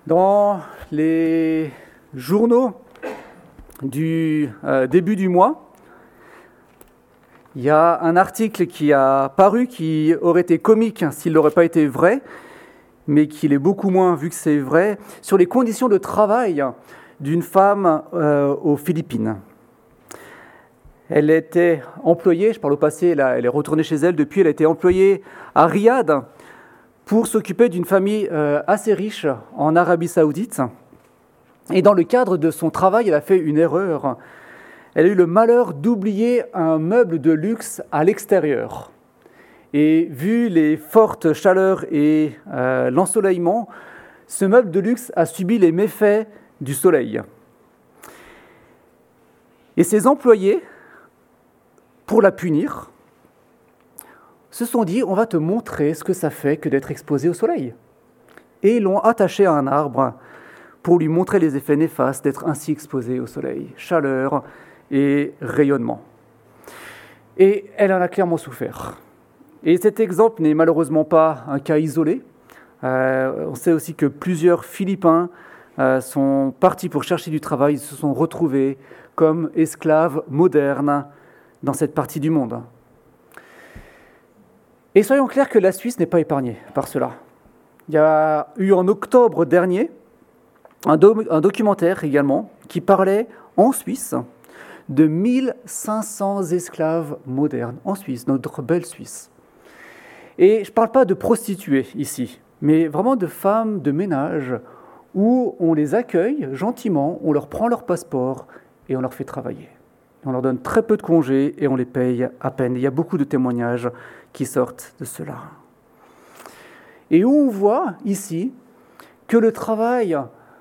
Dans les journaux du début du mois, il y a un article qui a paru qui aurait été comique s'il n'aurait pas été vrai, mais qui l'est beaucoup moins vu que c'est vrai, sur les conditions de travail d'une femme aux Philippines. Elle était employée, je parle au passé, elle est retournée chez elle depuis, elle a été employée à Riyad pour s'occuper d'une famille assez riche en Arabie Saoudite. Et dans le cadre de son travail, elle a fait une erreur. Elle a eu le malheur d'oublier un meuble de luxe à l'extérieur. Et vu les fortes chaleurs et l'ensoleillement, ce meuble de luxe a subi les méfaits du soleil. Et ses employés, pour la punir, se sont dit « on va te montrer ce que ça fait que d'être exposé au soleil ». Et ils l'ont attaché à un arbre pour lui montrer les effets néfastes d'être ainsi exposé au soleil, chaleur et rayonnement. Et elle en a clairement souffert. Et cet exemple n'est malheureusement pas un cas isolé. On sait aussi que plusieurs Philippins sont partis pour chercher du travail, ils se sont retrouvés comme esclaves modernes dans cette partie du monde. Et soyons clairs que la Suisse n'est pas épargnée par cela. Il y a eu en octobre dernier un documentaire également qui parlait en Suisse de 1500 esclaves modernes, en Suisse, notre belle Suisse. Et je ne parle pas de prostituées ici, mais vraiment de femmes de ménage où on les accueille gentiment, on leur prend leur passeport et on leur fait travailler. On leur donne très peu de congés et on les paye à peine. Il y a beaucoup de témoignages qui sortent de cela. Et où on voit ici que le travail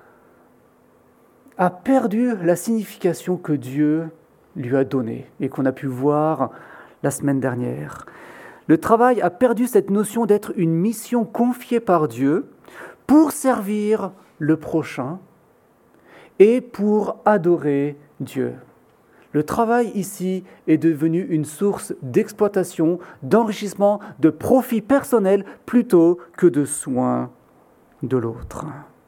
a perdu la signification que Dieu lui a donnée et qu'on a pu voir la semaine dernière. Le travail a perdu cette notion d'être une mission confiée par Dieu pour servir le prochain et pour adorer Dieu. Le travail ici est devenu une source d'exploitation, d'enrichissement, de profit personnel plutôt que de soins de l'autre.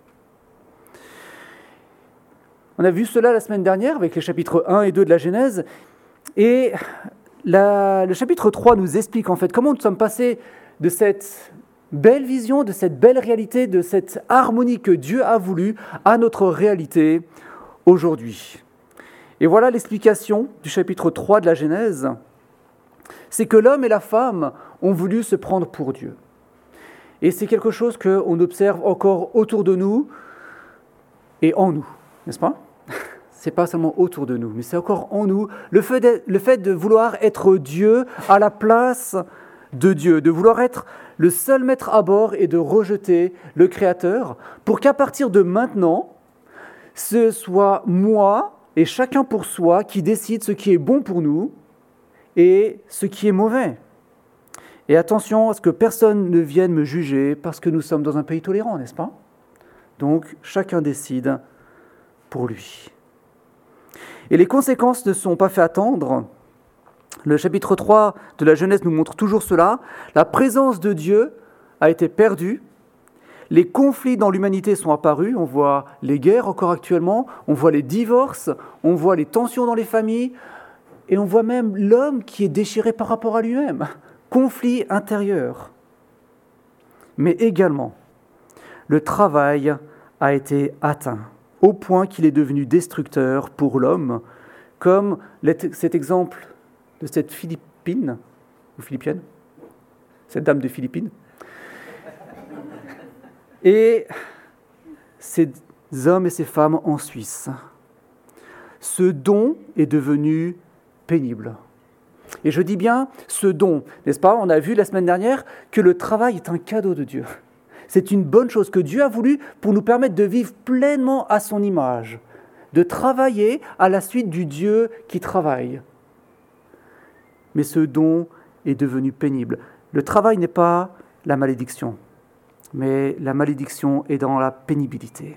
On a vu cela la semaine dernière avec les chapitres 1 et 2 de la Genèse. Et le chapitre 3 nous explique en fait comment nous sommes passés de cette belle vision, de cette belle réalité, de cette harmonie que Dieu a voulu à notre réalité aujourd'hui. Et voilà l'explication du chapitre 3 de la Genèse. C'est que l'homme et la femme ont voulu se prendre pour Dieu. Et c'est quelque chose qu'on observe encore autour de nous et en nous, n'est-ce pas ? C'est pas seulement autour de nous, mais c'est encore en nous. Le fait de vouloir être Dieu à la place de Dieu, de vouloir être le seul maître à bord et de rejeter le Créateur, pour qu'à partir de maintenant, ce soit moi et chacun pour soi qui décide ce qui est bon pour nous et ce qui est mauvais. Et attention à ce que personne ne vienne me juger parce que nous sommes dans un pays tolérant, n'est-ce pas ? Donc, chacun décide pour lui. Et les conséquences ne sont pas fait attendre. Le chapitre 3 de la Genèse nous montre toujours cela. La présence de Dieu a été perdue. Les conflits dans l'humanité sont apparus. On voit les guerres encore actuellement, on voit les divorces, on voit les tensions dans les familles, et on voit même l'homme qui est déchiré par rapport à lui-même. Conflit intérieur. Mais également, le travail a été atteint, au point qu'il est devenu destructeur pour l'homme, comme cet exemple de cette Philippine, ou Philippienne, cette dame de Philippines. Et ces hommes et ces femmes en Suisse. Ce don est devenu pénible. Et je dis bien ce don, n'est-ce pas ? On a vu la semaine dernière que le travail est un cadeau de Dieu. C'est une bonne chose que Dieu a voulu pour nous permettre de vivre pleinement à son image, de travailler à la suite du Dieu qui travaille. Mais ce don est devenu pénible. Le travail n'est pas la malédiction, mais la malédiction est dans la pénibilité.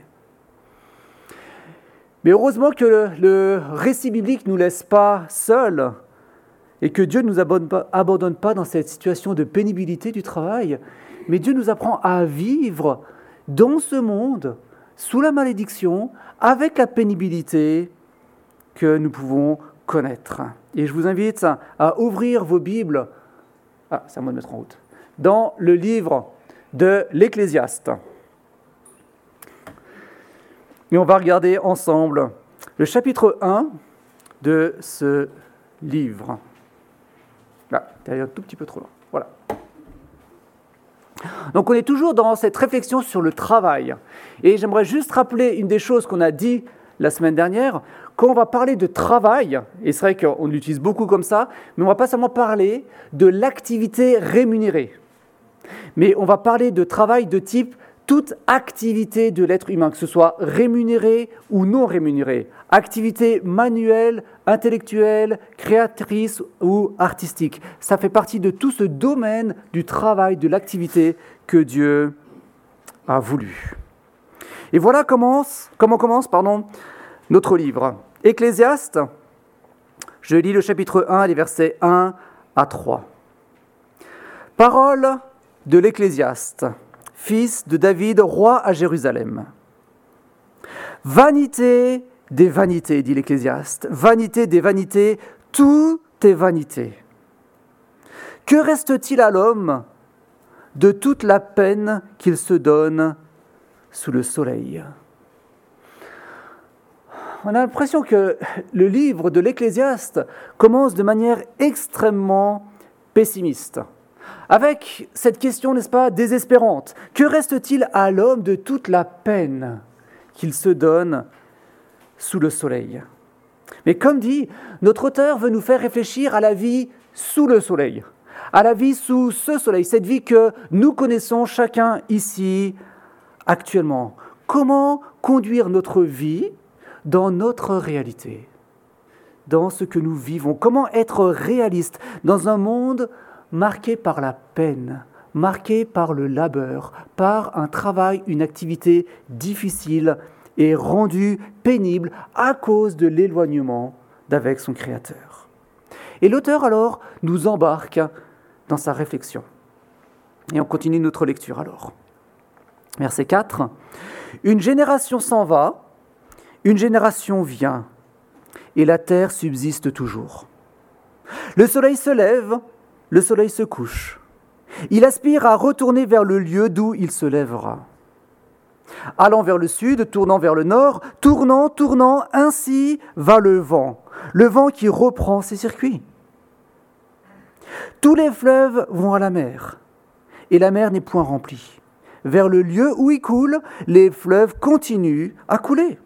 Mais heureusement que le récit biblique ne nous laisse pas seuls et que Dieu ne nous abandonne pas dans cette situation de pénibilité du travail, mais Dieu nous apprend à vivre dans ce monde sous la malédiction, avec la pénibilité que nous pouvons connaître. Et je vous invite à ouvrir vos Bibles, c'est à moi de mettre en route, dans le livre de l'Ecclésiaste. Et on va regarder ensemble le chapitre 1 de ce livre. Là, t'es un tout petit peu trop loin. Voilà. Donc on est toujours dans cette réflexion sur le travail. Et j'aimerais juste rappeler une des choses qu'on a dit la semaine dernière. Quand on va parler de travail, et c'est vrai qu'on l'utilise beaucoup comme ça, mais on ne va pas seulement parler de l'activité rémunérée. Mais on va parler de travail de type toute activité de l'être humain, que ce soit rémunérée ou non rémunérée, activité manuelle, intellectuelle, créatrice ou artistique. Ça fait partie de tout ce domaine du travail, de l'activité que Dieu a voulu. Et voilà comment commence notre livre. Ecclésiaste, je lis le chapitre 1, les versets 1 à 3. Parole de l'Ecclésiaste, fils de David, roi à Jérusalem. Vanité des vanités, dit l'Ecclésiaste, vanité des vanités, tout est vanité. Que reste-t-il à l'homme de toute la peine qu'il se donne sous le soleil ? On a l'impression que le livre de l'Ecclésiaste commence de manière extrêmement pessimiste, avec cette question, n'est-ce pas, désespérante. Que reste-t-il à l'homme de toute la peine qu'il se donne sous le soleil ? Mais comme dit, notre auteur veut nous faire réfléchir à la vie sous le soleil, à la vie sous ce soleil, cette vie que nous connaissons chacun ici actuellement. Comment conduire notre vie dans notre réalité, dans ce que nous vivons? Comment être réaliste dans un monde marqué par la peine, marqué par le labeur, par un travail, une activité difficile et rendue pénible à cause de l'éloignement d'avec son Créateur. Et l'auteur alors nous embarque dans sa réflexion. Et on continue notre lecture alors. Verset 4. Une génération s'en va, une génération vient, et la terre subsiste toujours. Le soleil se lève, le soleil se couche. Il aspire à retourner vers le lieu d'où il se lèvera. Allant vers le sud, tournant vers le nord, tournant, ainsi va le vent qui reprend ses circuits. Tous les fleuves vont à la mer, et la mer n'est point remplie. Vers le lieu où il coule, les fleuves continuent à couler.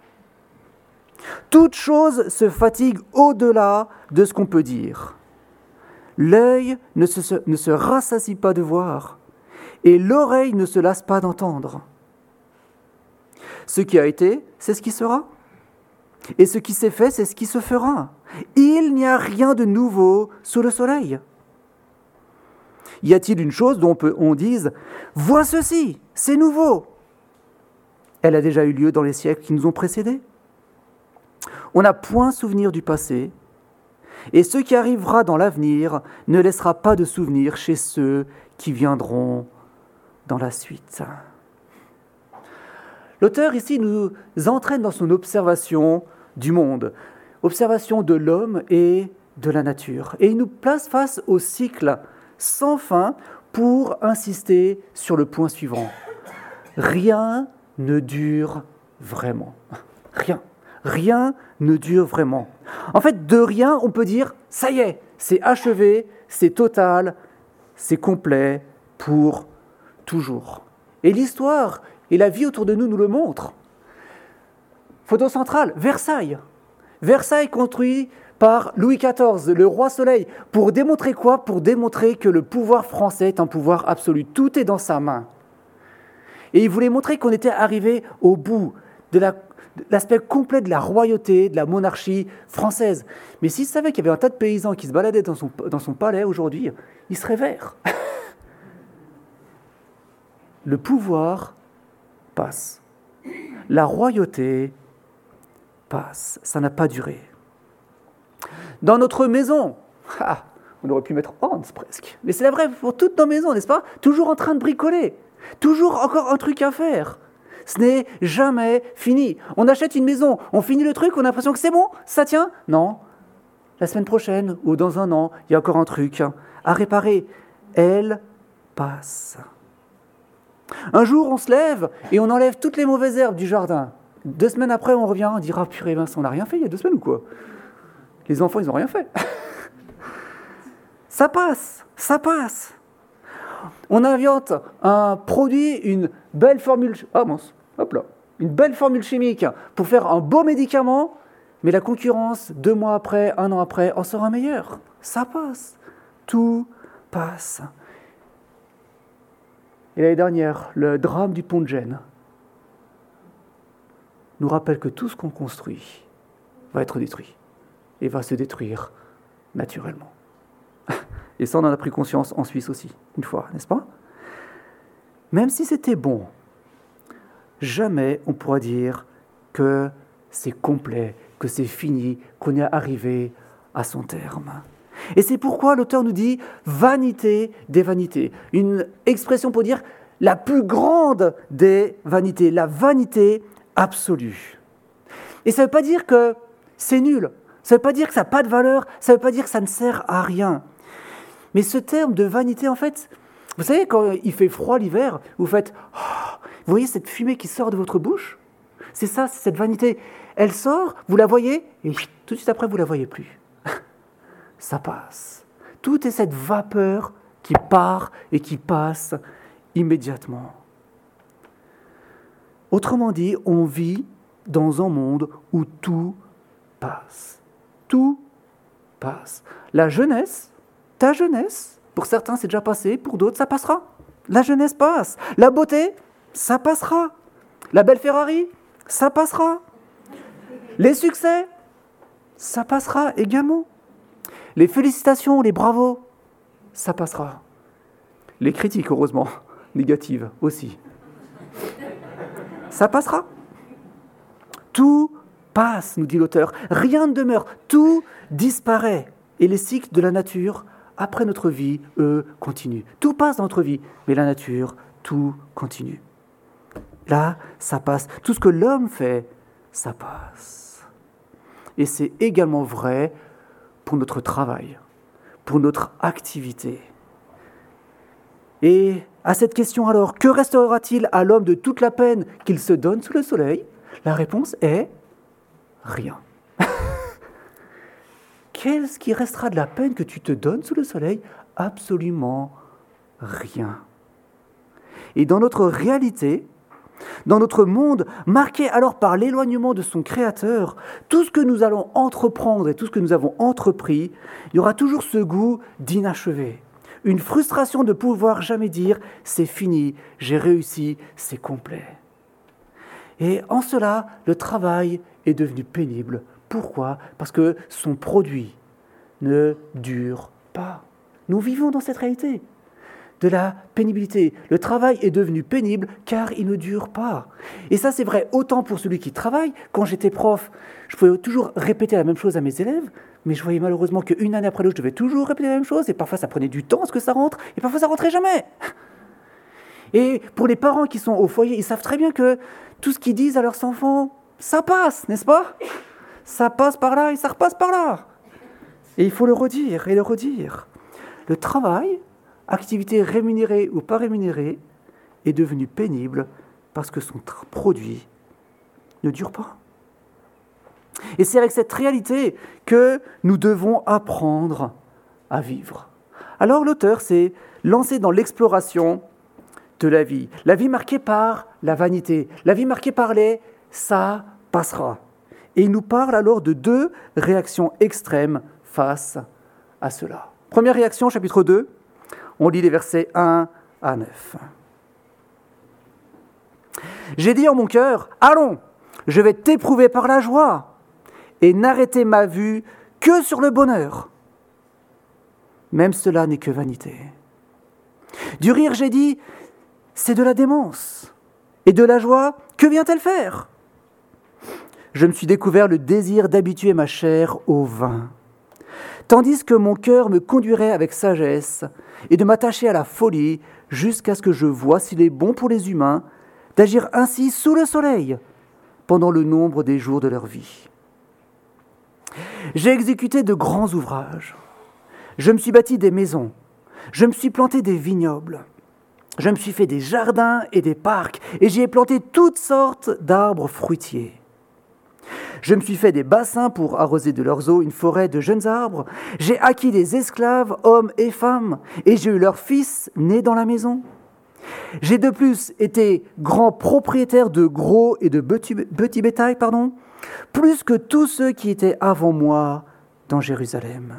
Toute chose se fatigue au-delà de ce qu'on peut dire. L'œil ne se rassasie pas de voir, et l'oreille ne se lasse pas d'entendre. Ce qui a été, c'est ce qui sera. Et ce qui s'est fait, c'est ce qui se fera. Il n'y a rien de nouveau sous le soleil. Y a-t-il une chose dont on dise « Vois ceci, c'est nouveau !» Elle a déjà eu lieu dans les siècles qui nous ont précédés. On n'a point souvenir du passé, et ce qui arrivera dans l'avenir ne laissera pas de souvenir chez ceux qui viendront dans la suite. L'auteur ici nous entraîne dans son observation du monde, observation de l'homme et de la nature. Et il nous place face au cycle sans fin pour insister sur le point suivant. Rien ne dure vraiment. Rien ne dure vraiment. En fait, de rien, on peut dire, ça y est, c'est achevé, c'est total, c'est complet pour toujours. Et l'histoire et la vie autour de nous le montrent. Photo centrale, Versailles. Versailles construit par Louis XIV, le roi Soleil. Pour démontrer quoi ? Pour démontrer que le pouvoir français est un pouvoir absolu. Tout est dans sa main. Et il voulait montrer qu'on était arrivé au bout de l'aspect complet de la royauté, de la monarchie française. Mais s'il savait qu'il y avait un tas de paysans qui se baladaient dans son palais aujourd'hui, il serait vert. Le pouvoir passe. La royauté passe. Ça n'a pas duré. Dans notre maison, on aurait pu mettre Hans presque, mais c'est la vraie pour toutes nos maisons, n'est-ce pas ? Toujours en train de bricoler, toujours encore un truc à faire. Ce n'est jamais fini. On achète une maison, on finit le truc, on a l'impression que c'est bon, ça tient. Non. La semaine prochaine ou dans un an, il y a encore un truc à réparer. Elle passe. Un jour, on se lève et on enlève toutes les mauvaises herbes du jardin. 2 semaines après, on revient, on dira, purée mince, on n'a rien fait il y a 2 semaines ou quoi? Les enfants, ils n'ont rien fait. Ça passe, ça passe. On invente un produit, une belle formule, une belle formule chimique pour faire un beau médicament, mais la concurrence, 2 mois après, 1 an après, en sera meilleure. Ça passe. Tout passe. Et l'année dernière, le drame du pont de Gênes nous rappelle que tout ce qu'on construit va être détruit et va se détruire naturellement. Et ça, on en a pris conscience en Suisse aussi, une fois, n'est-ce pas? Même si c'était bon, jamais on pourra dire que c'est complet, que c'est fini, qu'on est arrivé à son terme. Et c'est pourquoi l'auteur nous dit « vanité des vanités », une expression pour dire la plus grande des vanités, la vanité absolue. Et ça ne veut pas dire que c'est nul, ça ne veut pas dire que ça n'a pas de valeur, ça ne veut pas dire que ça ne sert à rien. Mais ce terme de vanité, en fait, vous savez, quand il fait froid l'hiver, vous faites oh, vous voyez cette fumée qui sort de votre bouche? C'est ça, c'est cette vanité. Elle sort, vous la voyez, et tout de suite après, vous ne la voyez plus. Ça passe. Tout est cette vapeur qui part et qui passe immédiatement. Autrement dit, on vit dans un monde où tout passe. Tout passe. La jeunesse, ta jeunesse, pour certains c'est déjà passé, pour d'autres ça passera. La jeunesse passe. La beauté, ça passera. La belle Ferrari, ça passera. Les succès, ça passera également. Les félicitations, les bravos, ça passera. Les critiques, heureusement, négatives aussi. Ça passera. Tout passe, nous dit l'auteur. Rien ne demeure. Tout disparaît. Et les cycles de la nature, après notre vie, eux, continuent. Tout passe dans notre vie, mais la nature, tout continue. Là, ça passe. Tout ce que l'homme fait, ça passe. Et c'est également vrai pour notre travail, pour notre activité. Et à cette question alors, que restera-t-il à l'homme de toute la peine qu'il se donne sous le soleil? La réponse est rien. Qu'est-ce qui restera de la peine que tu te donnes sous le soleil? Absolument rien. Et dans notre réalité, dans notre monde marqué alors par l'éloignement de son Créateur, tout ce que nous allons entreprendre et tout ce que nous avons entrepris, il y aura toujours ce goût d'inachevé. Une frustration de pouvoir jamais dire « c'est fini, j'ai réussi, c'est complet ». Et en cela, le travail est devenu pénible. Pourquoi? Parce que son produit ne dure pas. Nous vivons dans cette réalité de la pénibilité. Le travail est devenu pénible car il ne dure pas. Et ça, c'est vrai autant pour celui qui travaille. Quand j'étais prof, je pouvais toujours répéter la même chose à mes élèves, mais je voyais malheureusement qu'une année après l'autre, je devais toujours répéter la même chose, et parfois ça prenait du temps à ce que ça rentre, et parfois ça rentrait jamais. Et pour les parents qui sont au foyer, ils savent très bien que tout ce qu'ils disent à leurs enfants, ça passe, n'est-ce pas? Ça passe par là et ça repasse par là. Et il faut le redire et le redire. Le travail, activité rémunérée ou pas rémunérée, est devenu pénible parce que son produit ne dure pas. Et c'est avec cette réalité que nous devons apprendre à vivre. Alors l'auteur s'est lancé dans l'exploration de la vie marquée par la vanité, la vie marquée par les « ça passera ». Et il nous parle alors de 2 réactions extrêmes face à cela. Première réaction, chapitre 2, on lit les versets 1 à 9. « J'ai dit en mon cœur, allons, je vais t'éprouver par la joie et n'arrêter ma vue que sur le bonheur. Même cela n'est que vanité. Du rire, j'ai dit, c'est de la démence. Et de la joie, que vient-elle faire? Je me suis découvert le désir d'habituer ma chair au vin, tandis que mon cœur me conduirait avec sagesse et de m'attacher à la folie jusqu'à ce que je voie s'il est bon pour les humains d'agir ainsi sous le soleil pendant le nombre des jours de leur vie. J'ai exécuté de grands ouvrages. Je me suis bâti des maisons. Je me suis planté des vignobles. Je me suis fait des jardins et des parcs, et j'y ai planté toutes sortes d'arbres fruitiers. Je me suis fait des bassins pour arroser de leurs eaux une forêt de jeunes arbres. J'ai acquis des esclaves, hommes et femmes, et j'ai eu leurs fils nés dans la maison. J'ai de plus été grand propriétaire de gros et de petits bétail, plus que tous ceux qui étaient avant moi dans Jérusalem.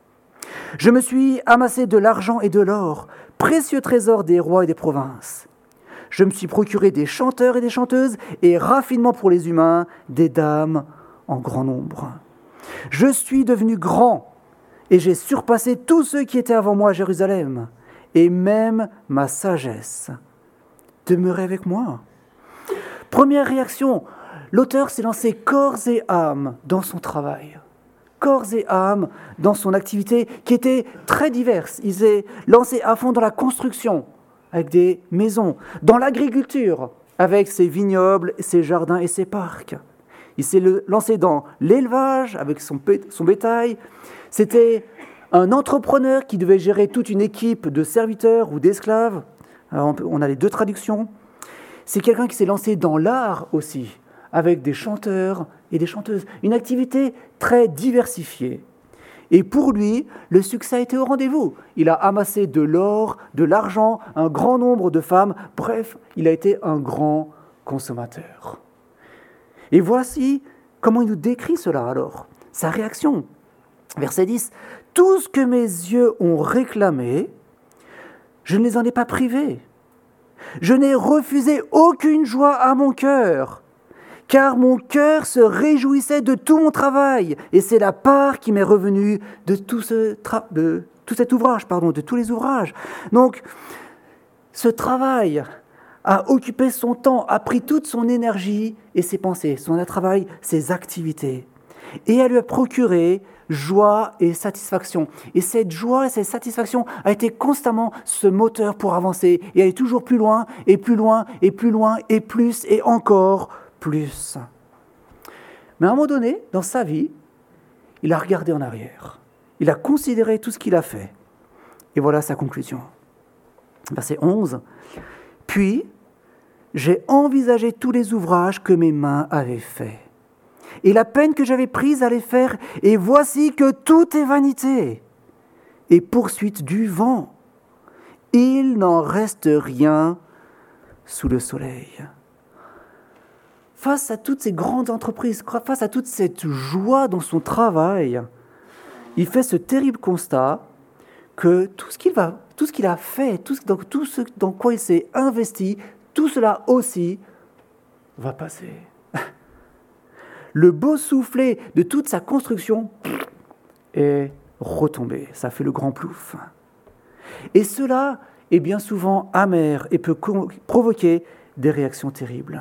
Je me suis amassé de l'argent et de l'or, précieux trésors des rois et des provinces. Je me suis procuré des chanteurs et des chanteuses, et raffinement pour les humains, des dames en grand nombre. Je suis devenu grand, et j'ai surpassé tous ceux qui étaient avant moi à Jérusalem, et même ma sagesse demeurait avec moi. Première réaction, l'auteur s'est lancé corps et âme dans son travail. Corps et âme dans son activité qui était très diverse. Il s'est lancé à fond dans la construction, avec des maisons, dans l'agriculture, avec ses vignobles, ses jardins et ses parcs. Il s'est lancé dans l'élevage, avec son bétail. C'était un entrepreneur qui devait gérer toute une équipe de serviteurs ou d'esclaves. Alors on a les deux traductions. C'est quelqu'un qui s'est lancé dans l'art aussi, avec des chanteurs et des chanteuses. Une activité très diversifiée. Et pour lui, le succès a été au rendez-vous. Il a amassé de l'or, de l'argent, un grand nombre de femmes. Bref, il a été un grand consommateur. Et voici comment il nous décrit cela alors. Sa réaction. Verset 10. « Tout ce que mes yeux ont réclamé, je ne les en ai pas privés. Je n'ai refusé aucune joie à mon cœur. Car mon cœur se réjouissait de tout mon travail, et c'est la part qui m'est revenue de tout cet ouvrage, de tous les ouvrages. » Donc, ce travail a occupé son temps, a pris toute son énergie et ses pensées, son travail, ses activités. Et elle lui a procuré joie et satisfaction. Et cette joie et cette satisfaction a été constamment ce moteur pour avancer et aller toujours plus loin, et plus loin, et plus loin, et plus, et encore plus. Mais à un moment donné, dans sa vie, il a regardé en arrière. Il a considéré tout ce qu'il a fait. Et voilà sa conclusion. Verset 11. « Puis, j'ai envisagé tous les ouvrages que mes mains avaient faits, et la peine que j'avais prise à les faire, et voici que tout est vanité et poursuite du vent. Il n'en reste rien sous le soleil. » Face à toutes ces grandes entreprises, face à toute cette joie dans son travail, il fait ce terrible constat que tout ce qu'il a fait, tout ce dans quoi il s'est investi, tout cela aussi va passer. Le beau soufflet de toute sa construction est retombé. Ça fait le grand plouf. Et cela est bien souvent amer et peut provoquer des réactions terribles.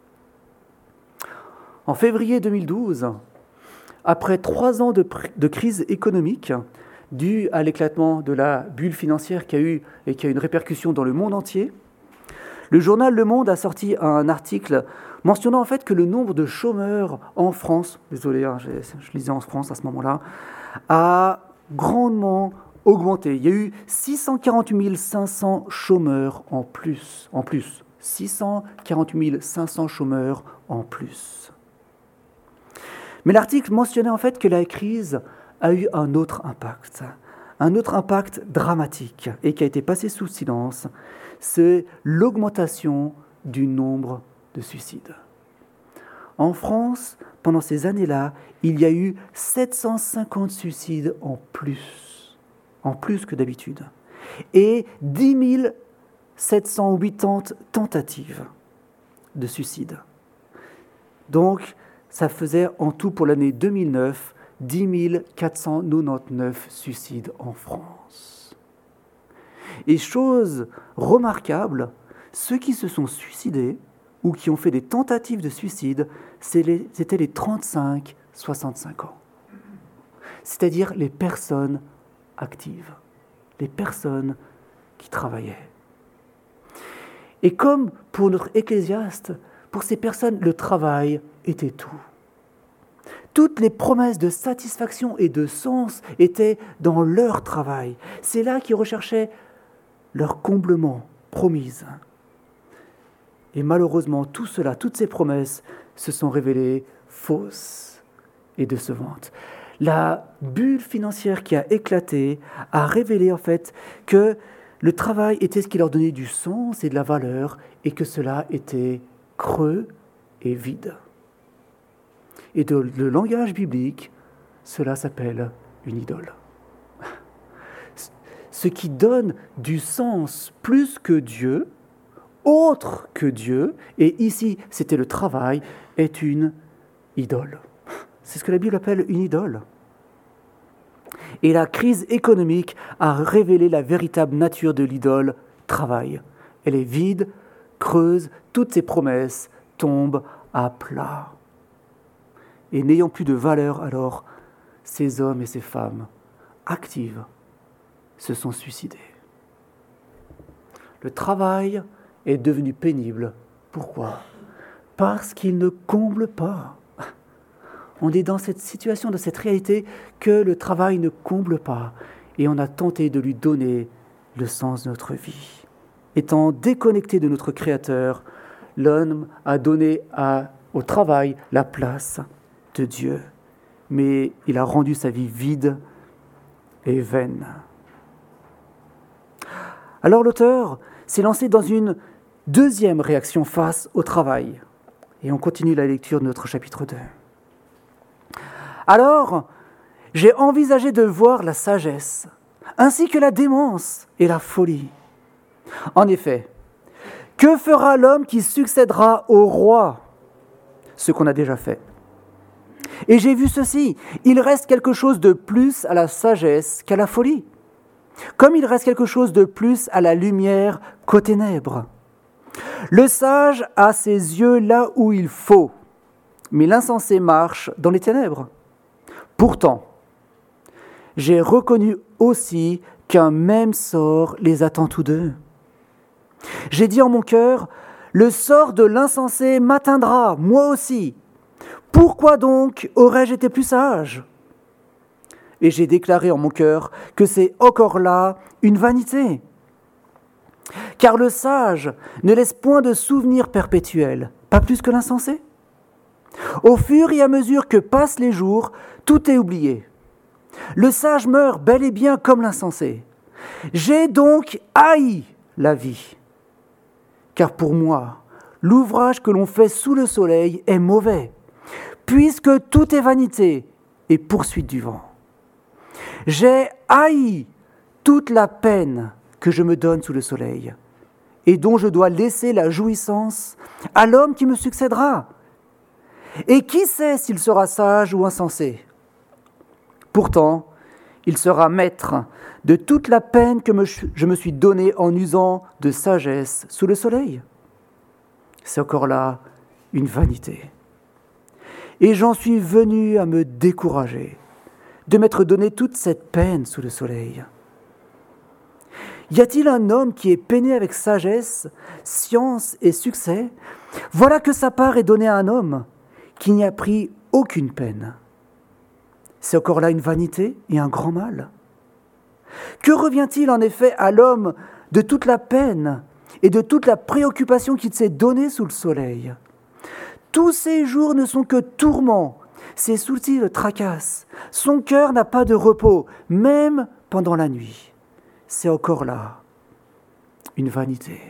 En février 2012, après 3 ans de crise économique due à l'éclatement de la bulle financière qui a eu une répercussion dans le monde entier, le journal Le Monde a sorti un article mentionnant en fait que le nombre de chômeurs en France, désolé, je lisais en France à ce moment-là, a grandement augmenté. Il y a eu 648 500 chômeurs en plus. 648 500 chômeurs en plus. Mais l'article mentionnait en fait que la crise a eu un autre impact dramatique et qui a été passé sous silence, c'est l'augmentation du nombre de suicides. En France, pendant ces années-là, il y a eu 750 suicides en plus que d'habitude, et 10 780 tentatives de suicide. Donc, ça faisait en tout pour l'année 2009 10 499 suicides en France. Et chose remarquable, ceux qui se sont suicidés ou qui ont fait des tentatives de suicide, c'était les 35-65 ans. C'est-à-dire les personnes actives, les personnes qui travaillaient. Et comme pour notre Ecclésiaste, pour ces personnes, le travail était tout. Toutes les promesses de satisfaction et de sens étaient dans leur travail. C'est là qu'ils recherchaient leur comblement promise. Et malheureusement, tout cela, toutes ces promesses se sont révélées fausses et décevantes. La bulle financière qui a éclaté a révélé en fait que le travail était ce qui leur donnait du sens et de la valeur et que cela était creux et vide. Et dans le langage biblique, cela s'appelle une idole. Ce qui donne du sens plus que Dieu, autre que Dieu, et ici c'était le travail, est une idole. C'est ce que la Bible appelle une idole. Et la crise économique a révélé la véritable nature de l'idole travail. Elle est vide, creuse, toutes ses promesses tombent à plat. Et n'ayant plus de valeur alors, ces hommes et ces femmes actives se sont suicidés. Le travail est devenu pénible. Pourquoi ? Parce qu'il ne comble pas. On est dans cette situation, dans cette réalité que le travail ne comble pas. Et on a tenté de lui donner le sens de notre vie. Étant déconnecté de notre Créateur, l'homme a donné au travail la place de Dieu. Mais il a rendu sa vie vide et vaine. Alors l'auteur s'est lancé dans une deuxième réaction face au travail. Et on continue la lecture de notre chapitre 2. Alors, j'ai envisagé de voir la sagesse, ainsi que la démence et la folie. En effet, que fera l'homme qui succédera au roi ? Ce qu'on a déjà fait. Et j'ai vu ceci, il reste quelque chose de plus à la sagesse qu'à la folie, comme il reste quelque chose de plus à la lumière qu'aux ténèbres. Le sage a ses yeux là où il faut, mais l'insensé marche dans les ténèbres. Pourtant, j'ai reconnu aussi qu'un même sort les attend tous deux. J'ai dit en mon cœur, le sort de l'insensé m'atteindra, moi aussi. Pourquoi donc aurais-je été plus sage ? Et j'ai déclaré en mon cœur que c'est encore là une vanité. Car le sage ne laisse point de souvenir perpétuel, pas plus que l'insensé. Au fur et à mesure que passent les jours, tout est oublié. Le sage meurt bel et bien comme l'insensé. J'ai donc haï la vie. Car pour moi, l'ouvrage que l'on fait sous le soleil est mauvais, puisque tout est vanité et poursuite du vent. J'ai haï toute la peine que je me donne sous le soleil, et dont je dois laisser la jouissance à l'homme qui me succédera. Et qui sait s'il sera sage ou insensé ? Pourtant, il sera maître de toute la peine que je me suis donnée en usant de sagesse sous le soleil. C'est encore là une vanité. Et j'en suis venu à me décourager de m'être donné toute cette peine sous le soleil. Y a-t-il un homme qui est peiné avec sagesse, science et succès ? Voilà que sa part est donnée à un homme qui n'y a pris aucune peine. C'est encore là une vanité et un grand mal. Que revient-il en effet à l'homme de toute la peine et de toute la préoccupation qu'il s'est donnée sous le soleil ? Tous ses jours ne sont que tourments, ses soucis le tracassent. Son cœur n'a pas de repos, même pendant la nuit. C'est encore là une vanité.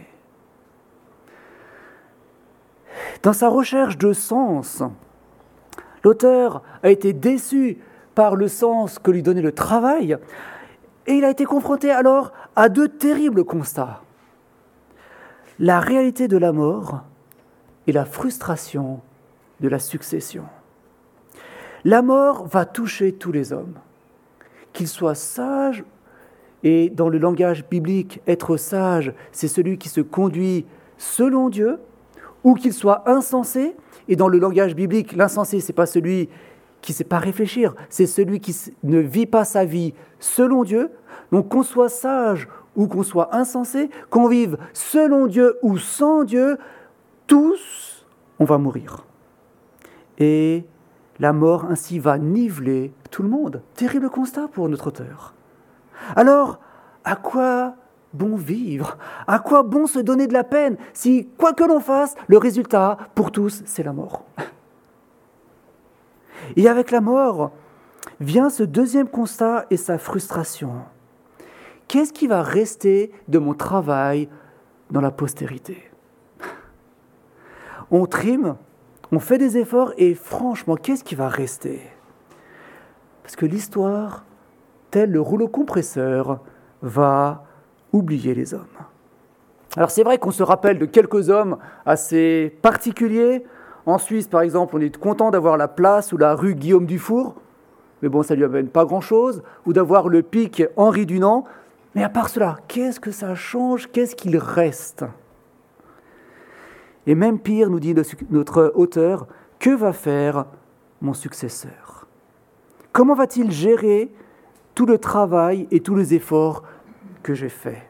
Dans sa recherche de sens, l'auteur a été déçu par le sens que lui donnait le travail et il a été confronté alors à deux terribles constats. La réalité de la mort et la frustration de la succession. La mort va toucher tous les hommes, qu'ils soient sages, et dans le langage biblique, être sage, c'est celui qui se conduit selon Dieu, ou qu'il soit insensé, et dans le langage biblique, l'insensé, ce n'est pas celui qui ne sait pas réfléchir, c'est celui qui ne vit pas sa vie selon Dieu. Donc qu'on soit sage ou qu'on soit insensé, qu'on vive selon Dieu ou sans Dieu, tous, on va mourir. Et la mort ainsi va niveler tout le monde. Terrible constat pour notre auteur. Alors, à quoi bon vivre? À quoi bon se donner de la peine si, quoi que l'on fasse, le résultat, pour tous, c'est la mort? Et avec la mort vient ce deuxième constat et sa frustration. Qu'est-ce qui va rester de mon travail dans la postérité? On trime, on fait des efforts et franchement, qu'est-ce qui va rester? Parce que l'histoire, tel le rouleau compresseur, va oublier les hommes. Alors c'est vrai qu'on se rappelle de quelques hommes assez particuliers. En Suisse, par exemple, on est content d'avoir la place ou la rue Guillaume Dufour, mais bon, ça ne lui amène pas grand-chose, ou d'avoir le pic Henri Dunant. Mais à part cela, qu'est-ce que ça change? Qu'est-ce qu'il reste? Et même pire, nous dit notre auteur, que va faire mon successeur? Comment va-t-il gérer tout le travail et tous les efforts que j'ai faits?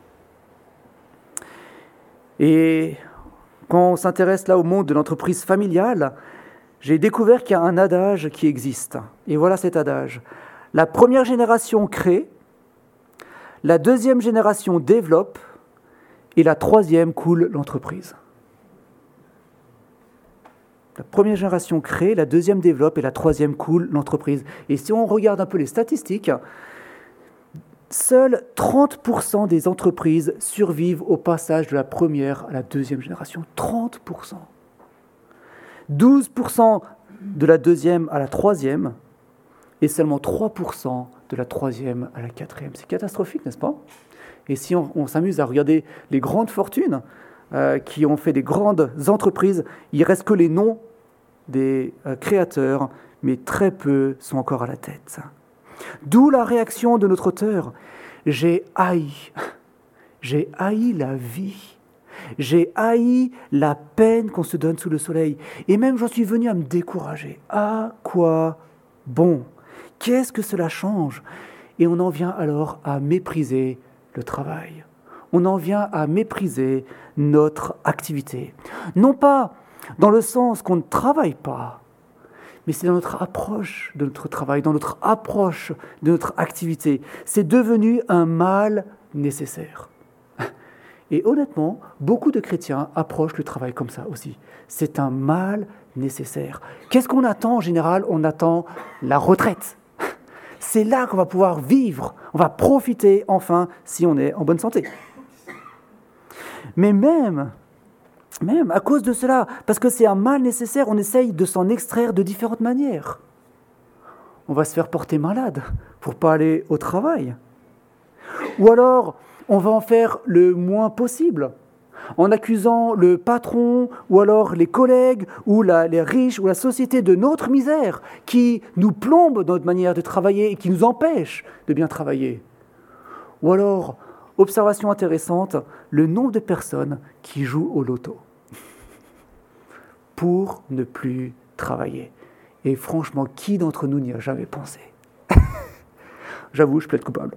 Et quand on s'intéresse là au monde de l'entreprise familiale, j'ai découvert qu'il y a un adage qui existe. Et voilà cet adage. La première génération crée, la deuxième génération développe et la troisième coule l'entreprise. La première génération crée, la deuxième développe et la troisième coule l'entreprise. Et si on regarde un peu les statistiques, seuls 30% des entreprises survivent au passage de la première à la deuxième génération. 30%. 12% de la deuxième à la troisième et seulement 3% de la troisième à la quatrième. C'est catastrophique, n'est-ce pas? Et si on s'amuse à regarder les grandes fortunes qui ont fait des grandes entreprises, il ne reste que les noms des créateurs, mais très peu sont encore à la tête. D'où la réaction de notre auteur. J'ai haï la vie. J'ai haï la peine qu'on se donne sous le soleil. Et même j'en suis venu à me décourager. À quoi bon? Qu'est-ce que cela change? Et on en vient alors à mépriser le travail. On en vient à mépriser notre activité. Non pas dans le sens qu'on ne travaille pas, mais c'est dans notre approche de notre travail, dans notre approche de notre activité. C'est devenu un mal nécessaire. Et honnêtement, beaucoup de chrétiens approchent le travail comme ça aussi. C'est un mal nécessaire. Qu'est-ce qu'on attend en général? On attend la retraite. C'est là qu'on va pouvoir vivre, on va profiter enfin si on est en bonne santé. Mais même à cause de cela, parce que c'est un mal nécessaire, on essaye de s'en extraire de différentes manières. On va se faire porter malade pour ne pas aller au travail. Ou alors, on va en faire le moins possible, en accusant le patron, ou alors les collègues, ou les riches, ou la société de notre misère, qui nous plombe dans notre manière de travailler et qui nous empêche de bien travailler. Ou alors, observation intéressante, le nombre de personnes qui jouent au loto pour ne plus travailler. Et franchement, qui d'entre nous n'y a jamais pensé? J'avoue, je plaide coupable.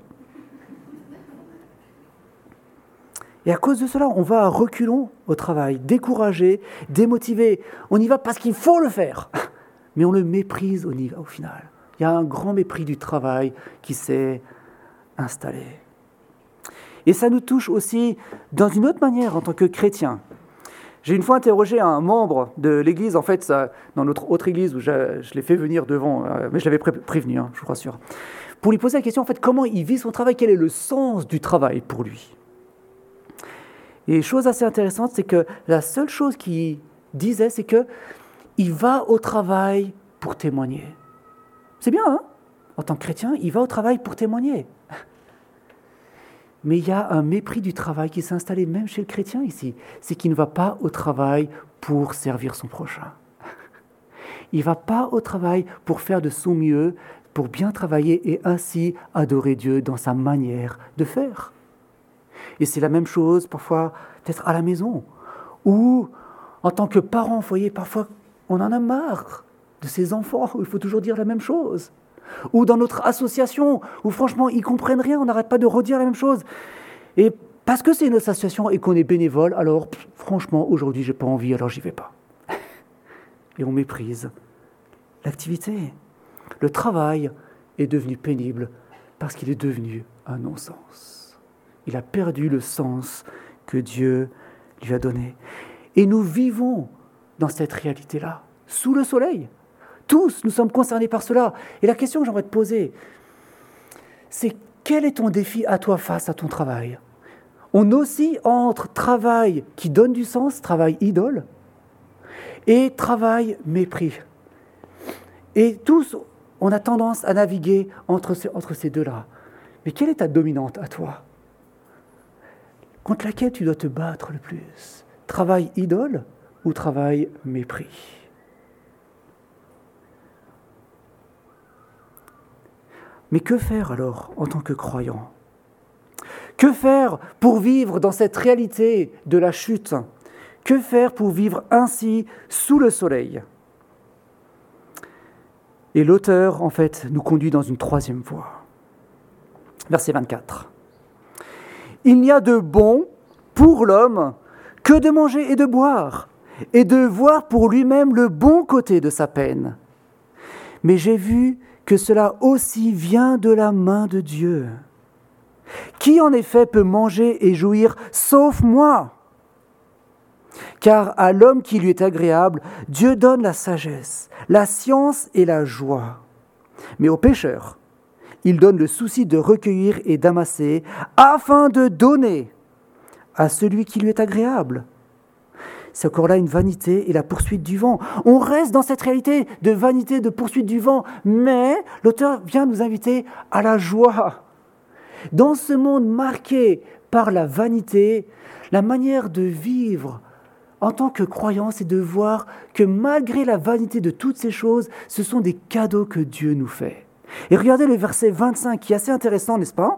Et à cause de cela, on va à reculons au travail, découragé, démotivé. On y va parce qu'il faut le faire, mais on le méprise au final. Il y a un grand mépris du travail qui s'est installé. Et ça nous touche aussi dans une autre manière en tant que chrétiens. J'ai une fois interrogé un membre de l'église, en fait, dans notre autre église où je l'ai fait venir devant, mais je l'avais prévenu, je vous rassure, pour lui poser la question, en fait, comment il vit son travail, quel est le sens du travail pour lui. Et chose assez intéressante, c'est que la seule chose qu'il disait, c'est qu'il va au travail pour témoigner. C'est bien, hein? En tant que chrétien, il va au travail pour témoigner. Mais il y a un mépris du travail qui s'est installé même chez le chrétien ici. C'est qu'il ne va pas au travail pour servir son prochain. Il ne va pas au travail pour faire de son mieux, pour bien travailler et ainsi adorer Dieu dans sa manière de faire. Et c'est la même chose parfois peut-être à la maison, ou en tant que parent au foyer, parfois on en a marre de ses enfants, où il faut toujours dire la même chose. Ou dans notre association, où franchement ils ne comprennent rien, on n'arrête pas de redire la même chose. Et parce que c'est une association et qu'on est bénévole, alors franchement, aujourd'hui, j'ai pas envie, alors j'y vais pas. Et on méprise l'activité. Le travail est devenu pénible parce qu'il est devenu un non-sens. Il a perdu le sens que Dieu lui a donné. Et nous vivons dans cette réalité-là, sous le soleil. Tous, nous sommes concernés par cela. Et la question que j'aimerais te poser, c'est quel est ton défi à toi face à ton travail ? On oscille entre travail qui donne du sens, travail idole, et travail mépris. Et tous, on a tendance à naviguer entre ces deux-là. Mais quelle est ta dominante à toi ? Contre laquelle tu dois te battre le plus ? Travail idole ou travail mépris ? Mais que faire alors en tant que croyant ? Que faire pour vivre dans cette réalité de la chute ? Que faire pour vivre ainsi sous le soleil ? Et l'auteur, en fait, nous conduit dans une troisième voie. Verset 24. « Il n'y a de bon pour l'homme que de manger et de boire, et de voir pour lui-même le bon côté de sa peine. Mais j'ai vu que cela aussi vient de la main de Dieu. Qui en effet peut manger et jouir sauf moi ? Car à l'homme qui lui est agréable, Dieu donne la sagesse, la science et la joie. Mais aux pécheurs, il donne le souci de recueillir et d'amasser, afin de donner à celui qui lui est agréable. » C'est encore là une vanité et la poursuite du vent. On reste dans cette réalité de vanité, de poursuite du vent, mais l'auteur vient nous inviter à la joie. Dans ce monde marqué par la vanité, la manière de vivre en tant que croyant, c'est de voir que malgré la vanité de toutes ces choses, ce sont des cadeaux que Dieu nous fait. Et regardez le verset 25 qui est assez intéressant, n'est-ce pas ?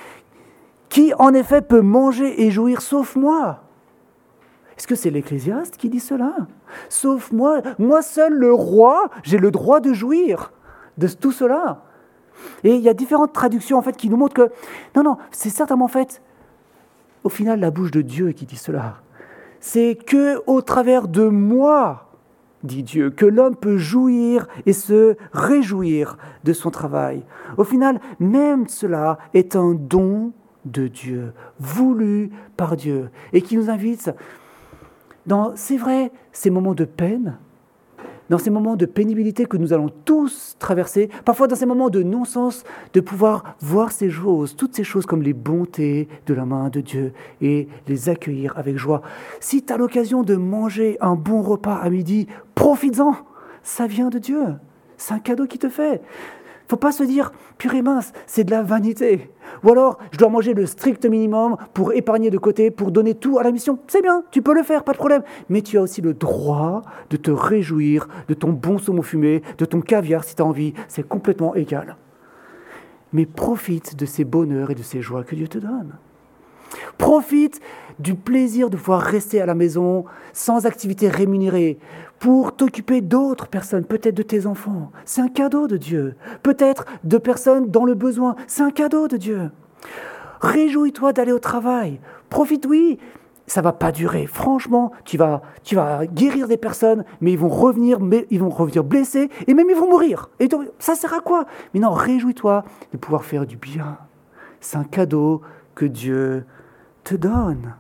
Qui en effet peut manger et jouir sauf moi ? Est-ce que c'est l'Ecclésiaste qui dit cela ? Sauf moi, moi seul le roi, j'ai le droit de jouir de tout cela. Et il y a différentes traductions en fait qui nous montrent que non, c'est certainement en fait au final la bouche de Dieu qui dit cela. C'est que au travers de moi, dit Dieu, que l'homme peut jouir et se réjouir de son travail. Au final, même cela est un don de Dieu, voulu par Dieu, et qui nous invite dans, c'est vrai, ces moments de peine, dans ces moments de pénibilité que nous allons tous traverser, parfois dans ces moments de non-sens, de pouvoir voir ces choses, toutes ces choses comme les bontés de la main de Dieu et les accueillir avec joie. Si tu as l'occasion de manger un bon repas à midi, profites-en, ça vient de Dieu, c'est un cadeau qu'il te fait. Il ne faut pas se dire, purée mince, c'est de la vanité. Ou alors, je dois manger le strict minimum pour épargner de côté, pour donner tout à la mission. C'est bien, tu peux le faire, pas de problème. Mais tu as aussi le droit de te réjouir de ton bon saumon fumé, de ton caviar si tu as envie. C'est complètement égal. Mais profite de ces bonheurs et de ces joies que Dieu te donne. Profite du plaisir de pouvoir rester à la maison sans activité rémunérée pour t'occuper d'autres personnes, peut-être de tes enfants. C'est un cadeau de Dieu. Peut-être de personnes dans le besoin. C'est un cadeau de Dieu. Réjouis-toi d'aller au travail. Profite, oui, ça ne va pas durer. Franchement, tu vas guérir des personnes, mais ils vont revenir blessés et même ils vont mourir. Et donc, ça sert à quoi ? Mais non, réjouis-toi de pouvoir faire du bien. C'est un cadeau que Dieu te donne.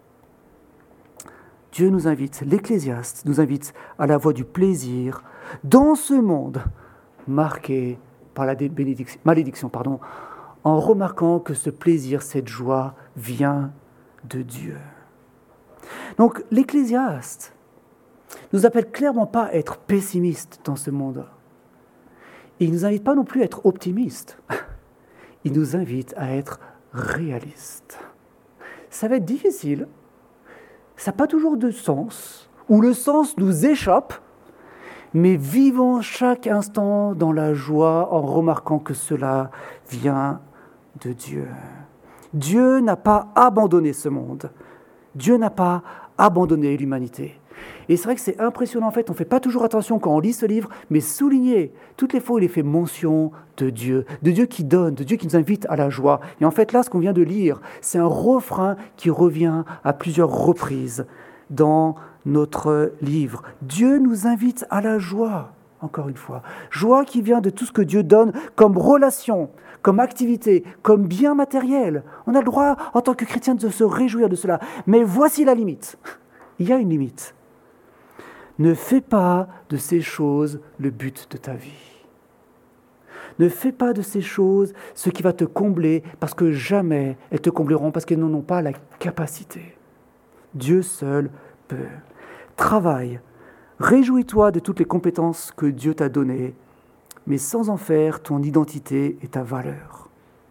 Dieu nous invite, l'Ecclésiaste nous invite à la voie du plaisir dans ce monde marqué par la malédiction, en remarquant que ce plaisir, cette joie vient de Dieu. Donc l'Ecclésiaste nous appelle clairement pas à être pessimiste dans ce monde. Il ne nous invite pas non plus à être optimiste. Il nous invite à être réaliste. Ça va être difficile, ça n'a pas toujours de sens, ou le sens nous échappe, mais vivons chaque instant dans la joie en remarquant que cela vient de Dieu. Dieu n'a pas abandonné ce monde, Dieu n'a pas abandonné l'humanité. Et c'est vrai que c'est impressionnant, en fait, on ne fait pas toujours attention quand on lit ce livre, mais souligner toutes les fois où il est fait mention de Dieu qui donne, de Dieu qui nous invite à la joie. Et en fait, là, ce qu'on vient de lire, c'est un refrain qui revient à plusieurs reprises dans notre livre. Dieu nous invite à la joie, encore une fois. Joie qui vient de tout ce que Dieu donne comme relation, comme activité, comme bien matériel. On a le droit, en tant que chrétien, de se réjouir de cela. Mais voici la limite. Il y a une limite. Ne fais pas de ces choses le but de ta vie. Ne fais pas de ces choses ce qui va te combler, parce que jamais elles te combleront, parce qu'elles n'en ont pas la capacité. Dieu seul peut. Travaille. Réjouis-toi de toutes les compétences que Dieu t'a données, mais sans en faire ton identité et ta valeur.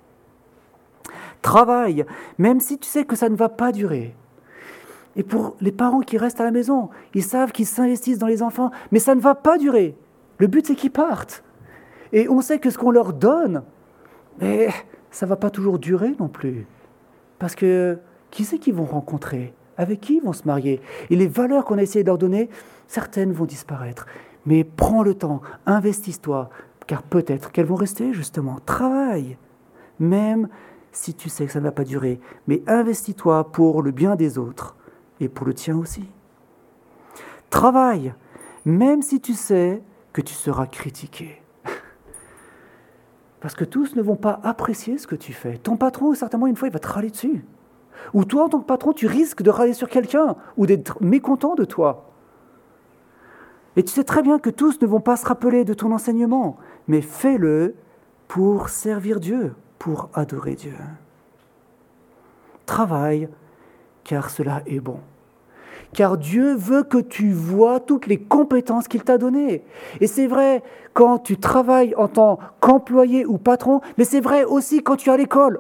Travaille, même si tu sais que ça ne va pas durer. Et pour les parents qui restent à la maison, ils savent qu'ils s'investissent dans les enfants, mais ça ne va pas durer. Le but, c'est qu'ils partent. Et on sait que ce qu'on leur donne, mais ça ne va pas toujours durer non plus. Parce que qui c'est qu'ils vont rencontrer ? Avec qui ils vont se marier ? Et les valeurs qu'on a essayé de leur donner, certaines vont disparaître. Mais prends le temps, investis-toi, car peut-être qu'elles vont rester justement. Travaille, même si tu sais que ça ne va pas durer. Mais investis-toi pour le bien des autres. Et pour le tien aussi. Travaille, même si tu sais que tu seras critiqué. Parce que tous ne vont pas apprécier ce que tu fais. Ton patron, certainement, une fois, il va te râler dessus. Ou toi, en tant que patron, tu risques de râler sur quelqu'un ou d'être mécontent de toi. Et tu sais très bien que tous ne vont pas se rappeler de ton enseignement, mais fais-le pour servir Dieu, pour adorer Dieu. Travaille, car cela est bon. Car Dieu veut que tu vois toutes les compétences qu'il t'a données. Et c'est vrai quand tu travailles en tant qu'employé ou patron, mais c'est vrai aussi quand tu es à l'école.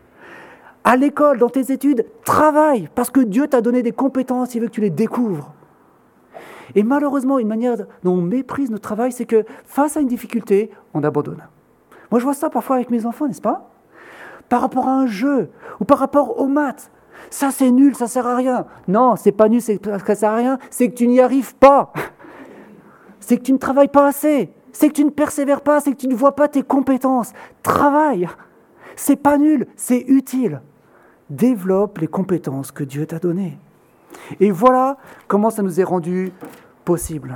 À l'école, dans tes études, travaille, parce que Dieu t'a donné des compétences, il veut que tu les découvres. Et malheureusement, une manière dont on méprise notre travail, c'est que face à une difficulté, on abandonne. Moi, je vois ça parfois avec mes enfants, n'est-ce pas ? Par rapport à un jeu, ou par rapport aux maths. Ça, c'est nul, ça ne sert à rien. Non, c'est pas nul, c'est parce que ça ne sert à rien, c'est que tu n'y arrives pas. C'est que tu ne travailles pas assez. C'est que tu ne persévères pas, c'est que tu ne vois pas tes compétences. Travaille. C'est pas nul, c'est utile. Développe les compétences que Dieu t'a données. Et voilà comment ça nous est rendu possible.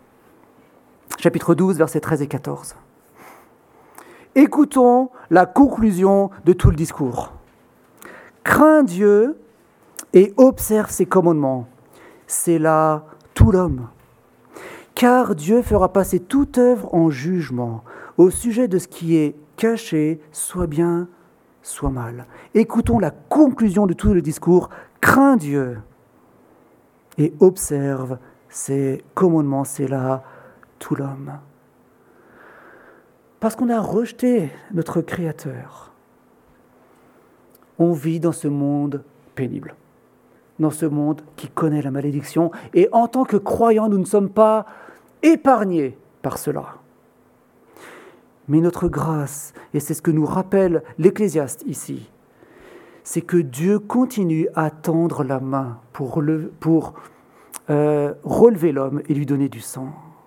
Chapitre 12, versets 13 et 14. Écoutons la conclusion de tout le discours. Crains Dieu et observe ses commandements. C'est là tout l'homme. Car Dieu fera passer toute œuvre en jugement au sujet de ce qui est caché, soit bien, soit mal. Écoutons la conclusion de tout le discours. Crains Dieu et observe ses commandements. C'est là tout l'homme. Parce qu'on a rejeté notre Créateur, on vit dans ce monde pénible, dans ce monde qui connaît la malédiction. Et en tant que croyants, nous ne sommes pas épargnés par cela. Mais notre grâce, et c'est ce que nous rappelle l'Ecclésiaste ici, c'est que Dieu continue à tendre la main pour relever l'homme et lui donner du sens.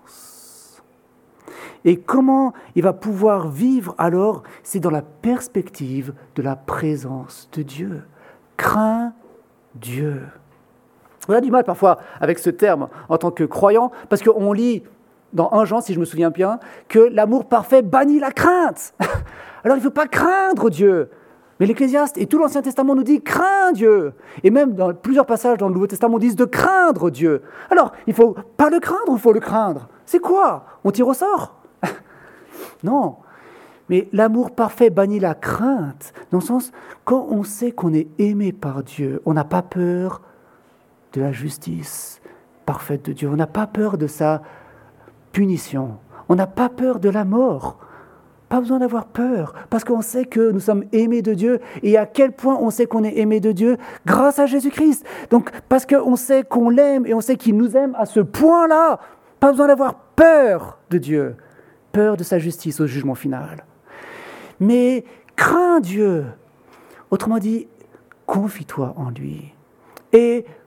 Et comment il va pouvoir vivre alors ? C'est dans la perspective de la présence de Dieu. Crains Dieu. On a du mal parfois avec ce terme en tant que croyant, parce qu'on lit dans 1 Jean, si je me souviens bien, que l'amour parfait bannit la crainte. Alors il ne faut pas craindre Dieu. Mais l'Ecclésiaste et tout l'Ancien Testament nous dit « crains Dieu ». Et même dans plusieurs passages dans le Nouveau Testament, on dit de craindre Dieu. Alors, il ne faut pas le craindre ou il faut le craindre ? C'est quoi ? On tire au sort ? Non, mais l'amour parfait bannit la crainte, dans le sens, quand on sait qu'on est aimé par Dieu, on n'a pas peur de la justice parfaite de Dieu, on n'a pas peur de sa punition, on n'a pas peur de la mort. Pas besoin d'avoir peur, parce qu'on sait que nous sommes aimés de Dieu, et à quel point on sait qu'on est aimé de Dieu grâce à Jésus-Christ. Donc, parce qu'on sait qu'on l'aime, et on sait qu'il nous aime à ce point-là, pas besoin d'avoir peur de Dieu. Peur de sa justice au jugement final. Mais crains Dieu. Autrement dit, confie-toi en lui. Et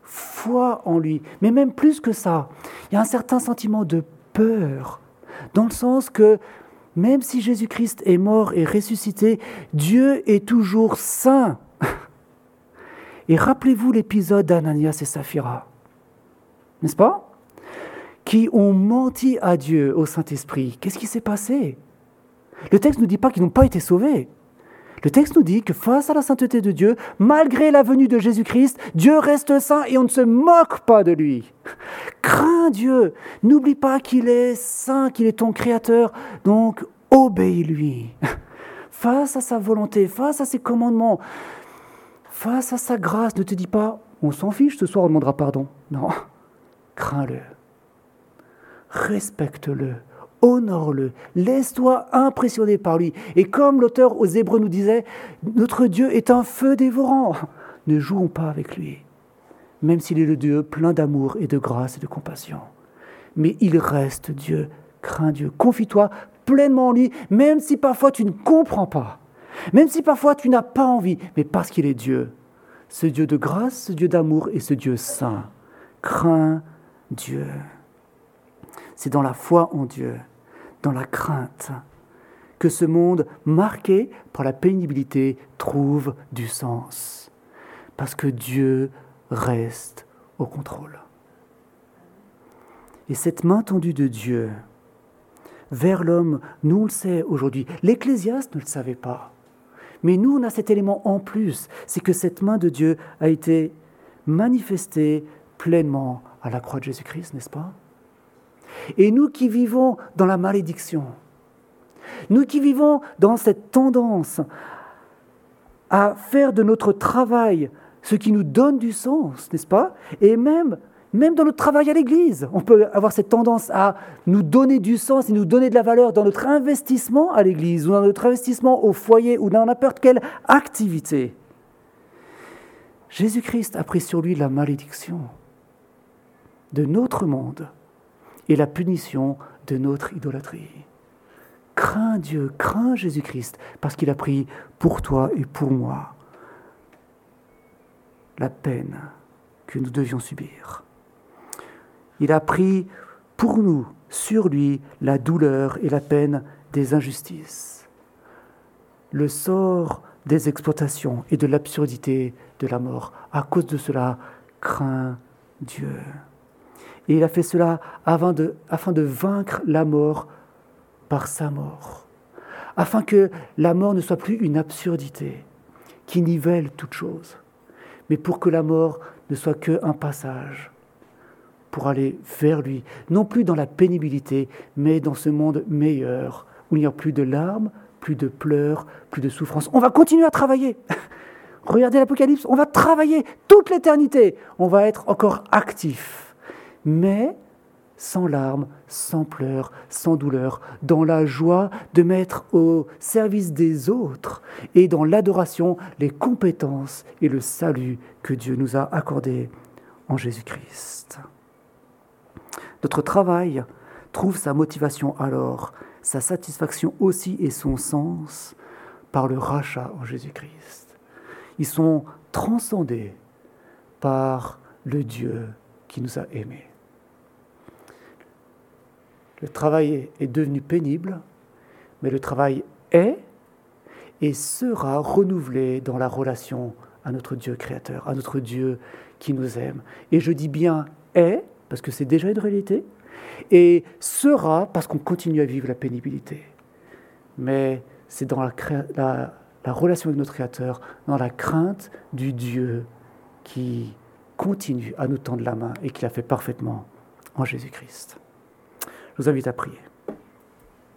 foi en lui. Mais même plus que ça, il y a un certain sentiment de peur, dans le sens que même si Jésus-Christ est mort et ressuscité, Dieu est toujours saint. Et rappelez-vous l'épisode d'Ananias et Saphira, n'est-ce pas? Qui ont menti à Dieu, au Saint-Esprit. Qu'est-ce qui s'est passé? Le texte ne nous dit pas qu'ils n'ont pas été sauvés. Le texte nous dit que face à la sainteté de Dieu, malgré la venue de Jésus-Christ, Dieu reste saint et on ne se moque pas de lui. Crains Dieu, n'oublie pas qu'il est saint, qu'il est ton créateur, donc obéis-lui. Face à sa volonté, face à ses commandements, face à sa grâce, ne te dis pas, on s'en fiche, ce soir on demandera pardon. Non, crains-le, respecte-le. Honore-le, laisse-toi impressionner par lui. Et comme l'auteur aux Hébreux nous disait, notre Dieu est un feu dévorant. Ne jouons pas avec lui, même s'il est le Dieu plein d'amour et de grâce et de compassion. Mais il reste Dieu, crains Dieu, confie-toi pleinement en lui, même si parfois tu ne comprends pas, même si parfois tu n'as pas envie, mais parce qu'il est Dieu, ce Dieu de grâce, ce Dieu d'amour et ce Dieu saint. Crains Dieu. C'est dans la foi en Dieu, dans la crainte, que ce monde marqué par la pénibilité trouve du sens. Parce que Dieu reste au contrôle. Et cette main tendue de Dieu vers l'homme, nous on le sait aujourd'hui. L'Ecclésiaste ne le savait pas. Mais nous, on a cet élément en plus, c'est que cette main de Dieu a été manifestée pleinement à la croix de Jésus-Christ, n'est-ce pas? Et nous qui vivons dans la malédiction, nous qui vivons dans cette tendance à faire de notre travail ce qui nous donne du sens, n'est-ce pas? Et même dans notre travail à l'Église, on peut avoir cette tendance à nous donner du sens et nous donner de la valeur dans notre investissement à l'Église ou dans notre investissement au foyer ou dans n'importe quelle activité. Jésus-Christ a pris sur lui la malédiction de notre monde et la punition de notre idolâtrie. Crains Dieu, crains Jésus-Christ, parce qu'il a pris pour toi et pour moi la peine que nous devions subir. Il a pris pour nous, sur lui, la douleur et la peine des injustices, le sort des exploitations et de l'absurdité de la mort. À cause de cela, crains Dieu. Et il a fait cela afin de vaincre la mort par sa mort, afin que la mort ne soit plus une absurdité qui nivelle toute chose, mais pour que la mort ne soit qu'un passage pour aller vers lui, non plus dans la pénibilité, mais dans ce monde meilleur, où il n'y a plus de larmes, plus de pleurs, plus de souffrances. On va continuer à travailler. Regardez l'Apocalypse, on va travailler toute l'éternité. On va être encore actifs. Mais sans larmes, sans pleurs, sans douleur, dans la joie de mettre au service des autres et dans l'adoration les compétences et le salut que Dieu nous a accordés en Jésus-Christ. Notre travail trouve sa motivation alors, sa satisfaction aussi et son sens par le rachat en Jésus-Christ. Ils sont transcendés par le Dieu qui nous a aimés. Le travail est devenu pénible, mais le travail est et sera renouvelé dans la relation à notre Dieu créateur, à notre Dieu qui nous aime. Et je dis bien « est », parce que c'est déjà une réalité, et sera parce qu'on continue à vivre la pénibilité. Mais c'est dans la relation avec notre Créateur, dans la crainte du Dieu qui continue à nous tendre la main et qui l'a fait parfaitement en Jésus-Christ. Je vous invite à prier.